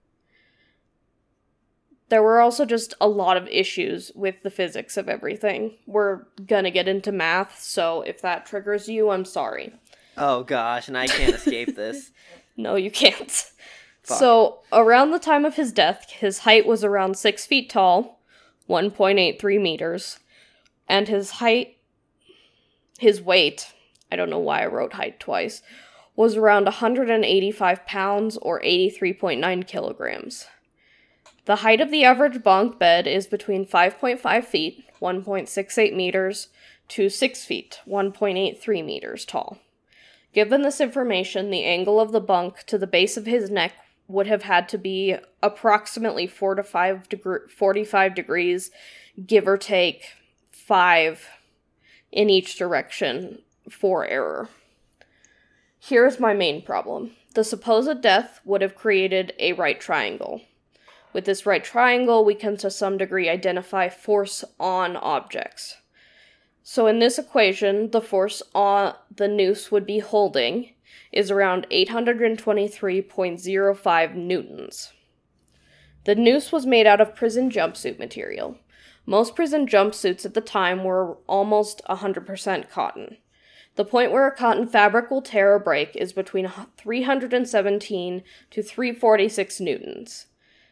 There were also just a lot of issues with the physics of everything. We're gonna get into math, so if that triggers you, I'm sorry. Oh gosh, and I can't escape this. No, you can't. Fuck. So, around the time of his death, his height was around six feet tall, one point eight three meters. And his height, his weight, I don't know why I wrote height twice, was around one hundred eighty-five pounds or eighty-three point nine kilograms. The height of the average bunk bed is between five point five feet, one point six eight meters, to six feet, one point eight three meters tall. Given this information, the angle of the bunk to the base of his neck would have had to be approximately four to five deg- forty-five degrees, give or take five in each direction for error. Here's my main problem. The supposed death would have created a right triangle. With this right triangle, we can to some degree identify force on objects. So in this equation, the force on the noose would be holding is around eight hundred twenty-three point zero five newtons. The noose was made out of prison jumpsuit material. Most prison jumpsuits at the time were almost one hundred percent cotton. The point where a cotton fabric will tear or break is between three hundred seventeen to three hundred forty-six newtons.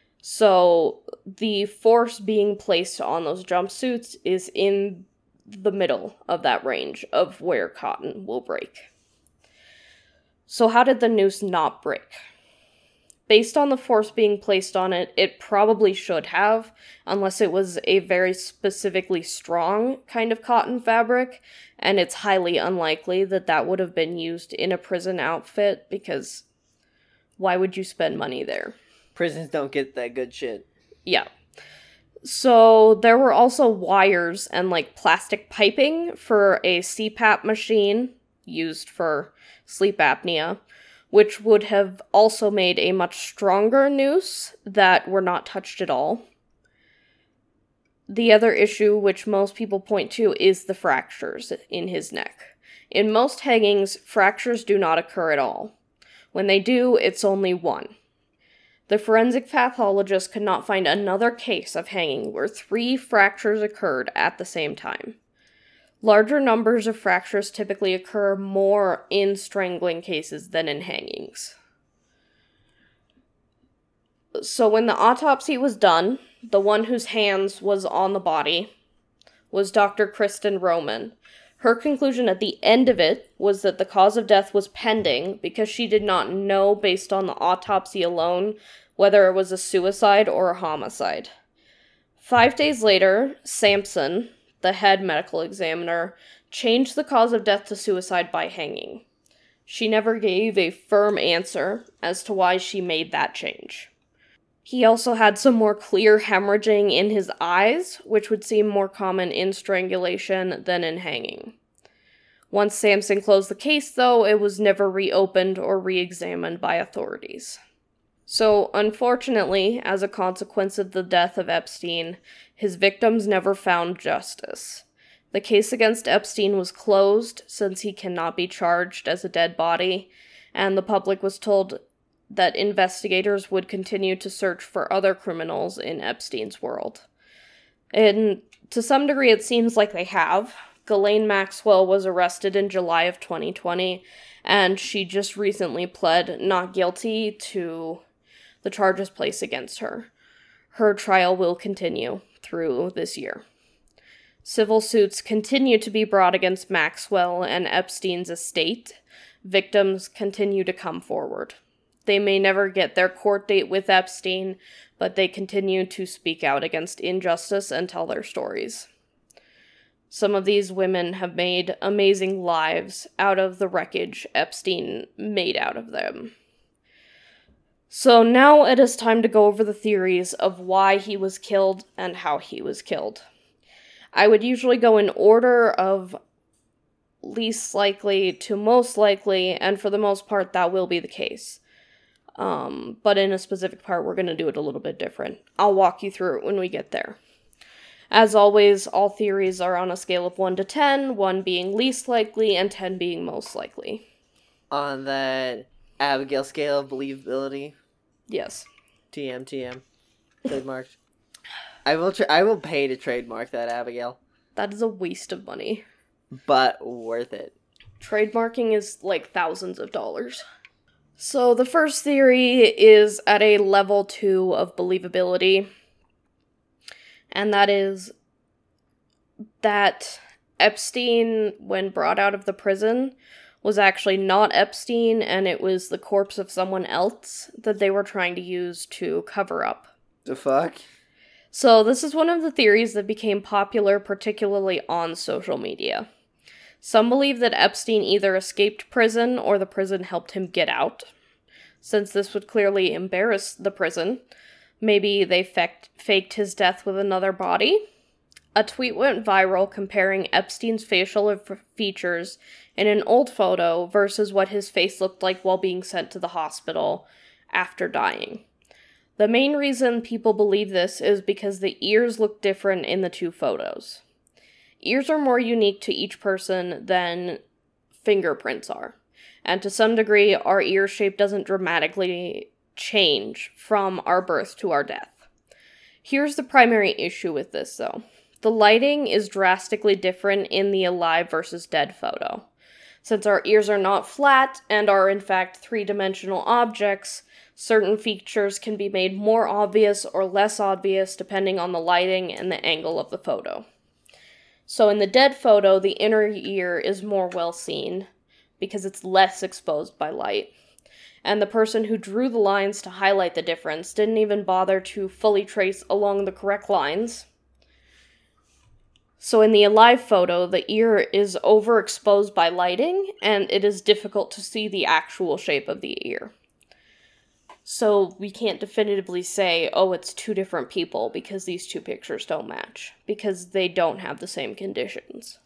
So the force being placed on those jumpsuits is in the middle of that range of where cotton will break. So how did the noose not break? Based on the force being placed on it, it probably should have, unless it was a very specifically strong kind of cotton fabric, and it's highly unlikely that that would have been used in a prison outfit, because why would you spend money there? Prisons don't get that good shit. Yeah. So there were also wires and like plastic piping for a C PAP machine used for sleep apnea, which would have also made a much stronger noose that were not touched at all. The other issue, which most people point to, is the fractures in his neck. In most hangings, fractures do not occur at all. When they do, it's only one. The forensic pathologist could not find another case of hanging where three fractures occurred at the same time. Larger numbers of fractures typically occur more in strangling cases than in hangings. So when the autopsy was done, the one whose hands was on the body was Doctor Kristen Roman. Her conclusion at the end of it was that the cause of death was pending because she did not know, based on the autopsy alone, whether it was a suicide or a homicide. Five days later, Sampson, the head medical examiner, changed the cause of death to suicide by hanging. She never gave a firm answer as to why she made that change. He also had some more clear hemorrhaging in his eyes, which would seem more common in strangulation than in hanging. Once Sampson closed the case, though, it was never reopened or re-examined by authorities. So, unfortunately, as a consequence of the death of Epstein, his victims never found justice. The case against Epstein was closed since he cannot be charged as a dead body, and the public was told that investigators would continue to search for other criminals in Epstein's world. And to some degree, it seems like they have. Ghislaine Maxwell was arrested in July of twenty twenty, and she just recently pled not guilty to the charges placed against her. Her trial will continue through this year. Civil suits continue to be brought against Maxwell and Epstein's estate. Victims continue to come forward. They may never get their court date with Epstein, but they continue to speak out against injustice and tell their stories. Some of these women have made amazing lives out of the wreckage Epstein made out of them. So now it is time to go over the theories of why he was killed and how he was killed. I would usually go in order of least likely to most likely, and for the most part that will be the case. Um, but in a specific part, we're going to do it a little bit different. I'll walk you through it when we get there. As always, all theories are on a scale of one to ten, one being least likely and ten being most likely. On that Abigail scale of believability? Yes. T M, T M. Trademarked. I will tra- I will pay to trademark that, Abigail. That is a waste of money. But worth it. Trademarking is like thousands of dollars. So the first theory is at a level two of believability, and that is that Epstein, when brought out of the prison, was actually not Epstein, and it was the corpse of someone else that they were trying to use to cover up. The fuck? So this is one of the theories that became popular, particularly on social media. Some believe that Epstein either escaped prison or the prison helped him get out. Since this would clearly embarrass the prison, maybe they fect- faked his death with another body. A tweet went viral comparing Epstein's facial f- features in an old photo versus what his face looked like while being sent to the hospital after dying. The main reason people believe this is because the ears look different in the two photos. Ears are more unique to each person than fingerprints are, and to some degree, our ear shape doesn't dramatically change from our birth to our death. Here's the primary issue with this, though. The lighting is drastically different in the alive versus dead photo. Since our ears are not flat and are in fact three-dimensional objects, certain features can be made more obvious or less obvious depending on the lighting and the angle of the photo. So in the dead photo, the inner ear is more well seen because it's less exposed by light. And the person who drew the lines to highlight the difference didn't even bother to fully trace along the correct lines. So in the alive photo, the ear is overexposed by lighting, and it is difficult to see the actual shape of the ear. So we can't definitively say, oh, it's two different people because these two pictures don't match, because they don't have the same conditions.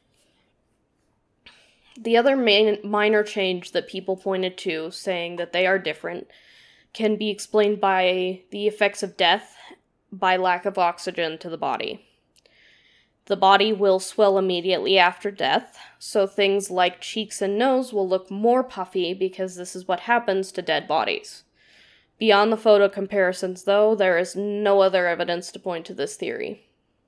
The other main minor change that people pointed to, saying that they are different, can be explained by the effects of death by lack of oxygen to the body. The body will swell immediately after death, so things like cheeks and nose will look more puffy because this is what happens to dead bodies. Beyond the photo comparisons, though, there is no other evidence to point to this theory.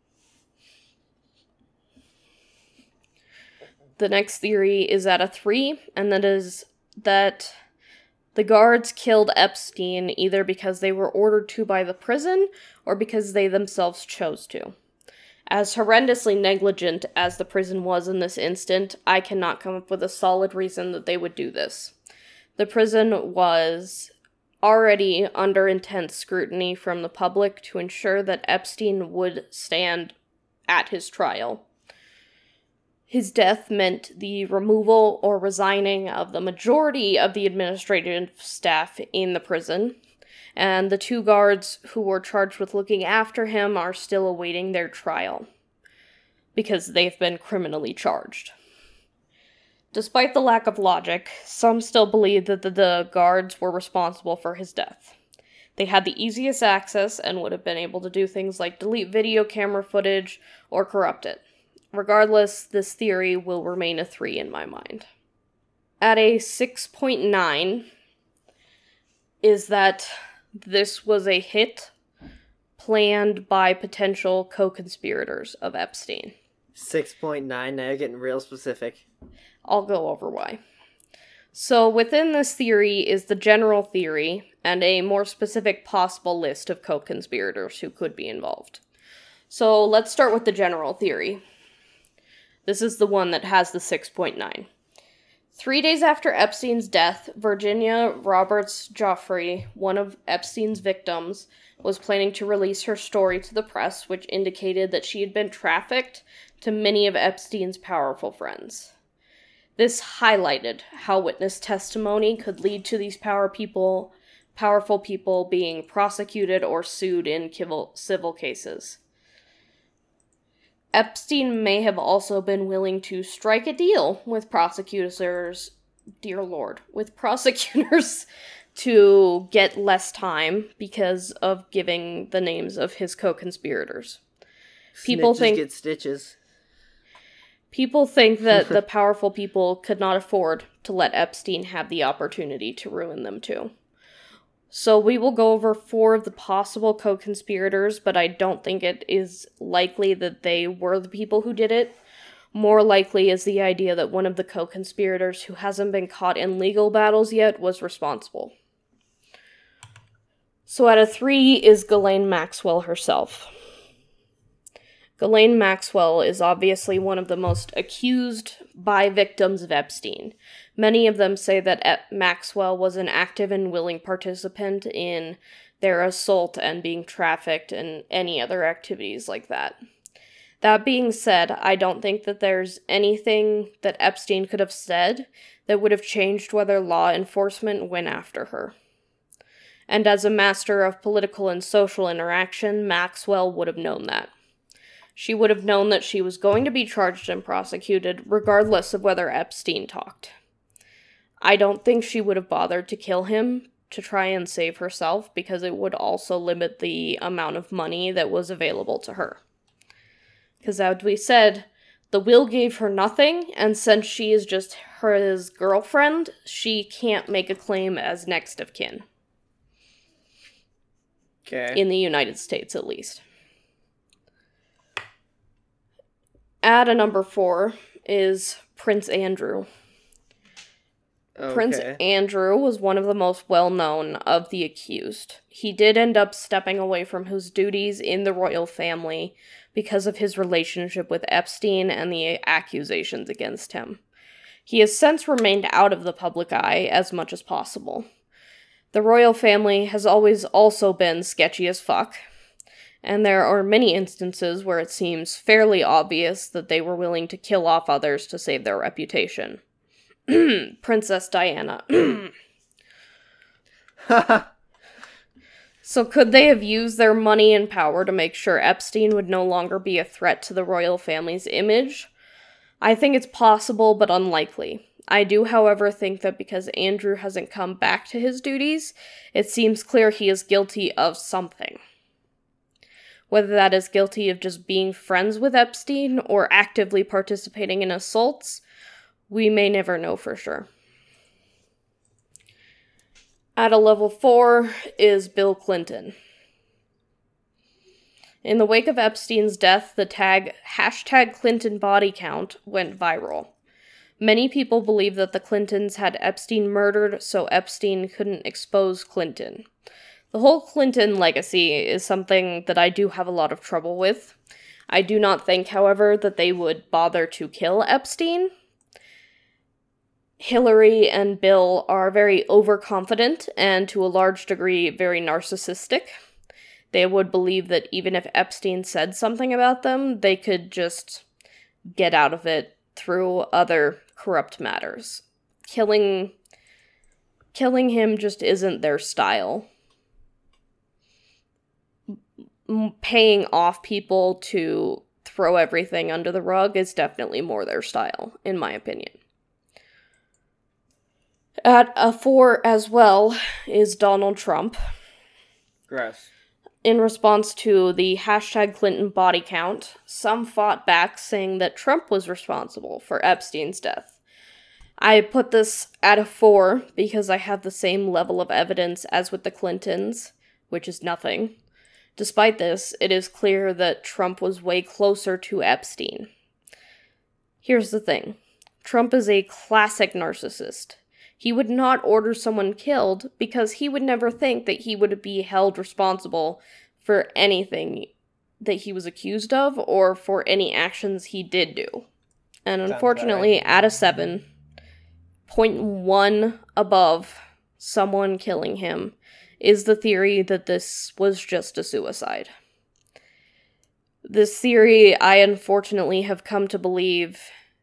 The next theory is at a three, and that is that the guards killed Epstein either because they were ordered to by the prison or because they themselves chose to. As horrendously negligent as the prison was in this instant, I cannot come up with a solid reason that they would do this. The prison was already under intense scrutiny from the public to ensure that Epstein would stand at his trial. His death meant the removal or resigning of the majority of the administrative staff in the prison, and the two guards who were charged with looking after him are still awaiting their trial, because they've been criminally charged. Despite the lack of logic, some still believe that the, the guards were responsible for his death. They had the easiest access and would have been able to do things like delete video camera footage or corrupt it. Regardless, this theory will remain a three in my mind. At a six point nine is that this was a hit planned by potential co-conspirators of Epstein. six point nine, now you're getting real specific. I'll go over why. So within this theory is the general theory and a more specific possible list of co-conspirators who could be involved. So let's start with the general theory. This is the one that has the six point nine. Three days after Epstein's death, Virginia Roberts Giuffre, one of Epstein's victims, was planning to release her story to the press, which indicated that she had been trafficked to many of Epstein's powerful friends. This highlighted how witness testimony could lead to these power people, powerful people being prosecuted or sued in civil cases. Epstein may have also been willing to strike a deal with prosecutors, dear lord, with prosecutors to get less time because of giving the names of his co-conspirators. People Snitches think get stitches. People think that the powerful people could not afford to let Epstein have the opportunity to ruin them too. So we will go over four of the possible co-conspirators, but I don't think it is likely that they were the people who did it. More likely is the idea that one of the co-conspirators who hasn't been caught in legal battles yet was responsible. So at a three is Ghislaine Maxwell herself. Ghislaine Maxwell is obviously one of the most accused by victims of Epstein. Many of them say that Ep- Maxwell was an active and willing participant in their assault and being trafficked and any other activities like that. That being said, I don't think that there's anything that Epstein could have said that would have changed whether law enforcement went after her. And as a master of political and social interaction, Maxwell would have known that. She would have known that she was going to be charged and prosecuted, regardless of whether Epstein talked. I don't think she would have bothered to kill him to try and save herself, because it would also limit the amount of money that was available to her. Because as we said, the will gave her nothing, and since she is just his girlfriend, she can't make a claim as next of kin. Okay. In the United States, at least. At a number four is Prince Andrew. Okay. Prince Andrew was one of the most well-known of the accused. He did end up stepping away from his duties in the royal family because of his relationship with Epstein and the accusations against him. He has since remained out of the public eye as much as possible. The royal family has always also been sketchy as fuck, and there are many instances where it seems fairly obvious that they were willing to kill off others to save their reputation. Princess Diana. So could they have used their money and power to make sure Epstein would no longer be a threat to the royal family's image? I think it's possible, but unlikely. I do, however, think that because Andrew hasn't come back to his duties, it seems clear he is guilty of something. Whether that is guilty of just being friends with Epstein or actively participating in assaults, we may never know for sure. At a level four is Bill Clinton. In the wake of Epstein's death, the tag hashtag Clinton body count went viral. Many people believe that the Clintons had Epstein murdered so Epstein couldn't expose Clinton. The whole Clinton legacy is something that I do have a lot of trouble with. I do not think, however, that they would bother to kill Epstein. Hillary and Bill are very overconfident and, to a large degree, very narcissistic. They would believe that even if Epstein said something about them, they could just get out of it through other corrupt matters. Killing, killing him just isn't their style. M- paying off people to throw everything under the rug is definitely more their style, in my opinion. At a four as well is Donald Trump. Gross. In response to the hashtag Clinton body count, some fought back saying that Trump was responsible for Epstein's death. I put this at a four because I have the same level of evidence as with the Clintons, which is nothing. Despite this, it is clear that Trump was way closer to Epstein. Here's the thing. Trump is a classic narcissist. He would not order someone killed because he would never think that he would be held responsible for anything that he was accused of or for any actions he did do. And unfortunately, at a seven, zero point one above someone killing him is the theory that this was just a suicide. This theory, I unfortunately have come to believe,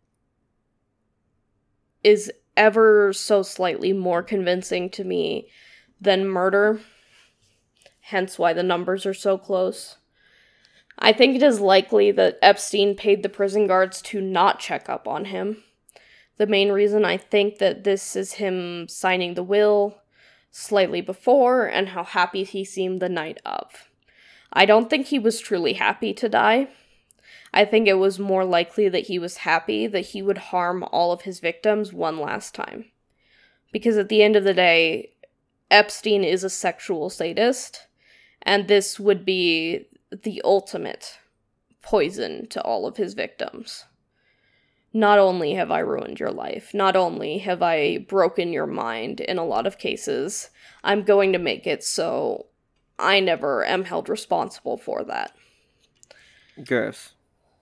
is ever so slightly more convincing to me than murder, hence why the numbers are so close. I think it is likely that Epstein paid the prison guards to not check up on him. The main reason I think that this is him signing the will slightly before and how happy he seemed the night of. I don't think he was truly happy to die. I think it was more likely that he was happy that he would harm all of his victims one last time. Because at the end of the day, Epstein is a sexual sadist, and this would be the ultimate poison to all of his victims. Not only have I ruined your life, not only have I broken your mind in a lot of cases, I'm going to make it so I never am held responsible for that. Gross.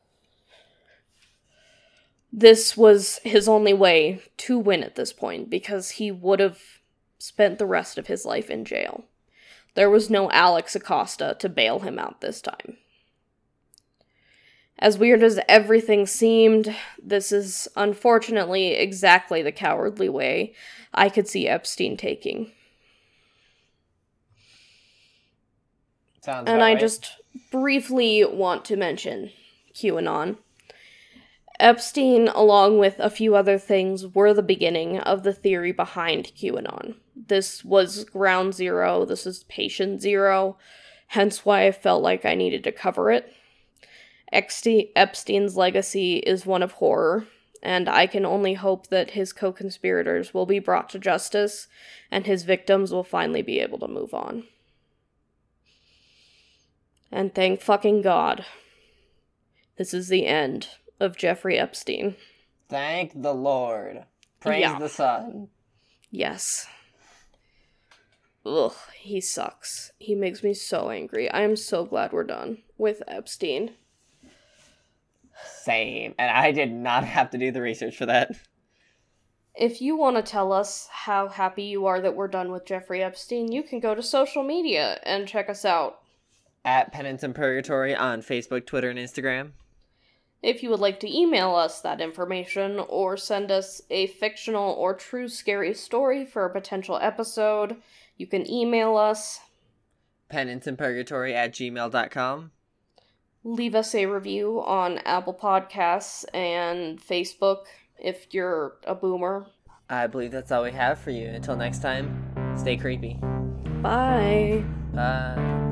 This was his only way to win at this point, because he would have spent the rest of his life in jail. There was no Alex Acosta to bail him out this time. As weird as everything seemed, this is unfortunately exactly the cowardly way I could see Epstein taking. Sounds and about I right. just briefly want to mention QAnon. Epstein, along with a few other things, were the beginning of the theory behind QAnon. This was ground zero, this is patient zero, hence why I felt like I needed to cover it. Epstein's legacy is one of horror, and I can only hope that his co-conspirators will be brought to justice, and his victims will finally be able to move on. And thank fucking God, this is the end of Jeffrey Epstein. Thank the Lord. Praise Yeah. the Son. Yes. Ugh, he sucks. He makes me so angry. I am so glad we're done with Epstein. Same. And I did not have to do the research for that. If you want to tell us how happy you are that we're done with Jeffrey Epstein, you can go to social media and check us out. At Penance and Purgatory on Facebook, Twitter, and Instagram. If you would like to email us that information or send us a fictional or true scary story for a potential episode, you can email us. penanceandpurgatory at gmail dot com. Leave us a review on Apple Podcasts and Facebook if you're a boomer. I believe that's all we have for you. Until next time, stay creepy. Bye. Bye.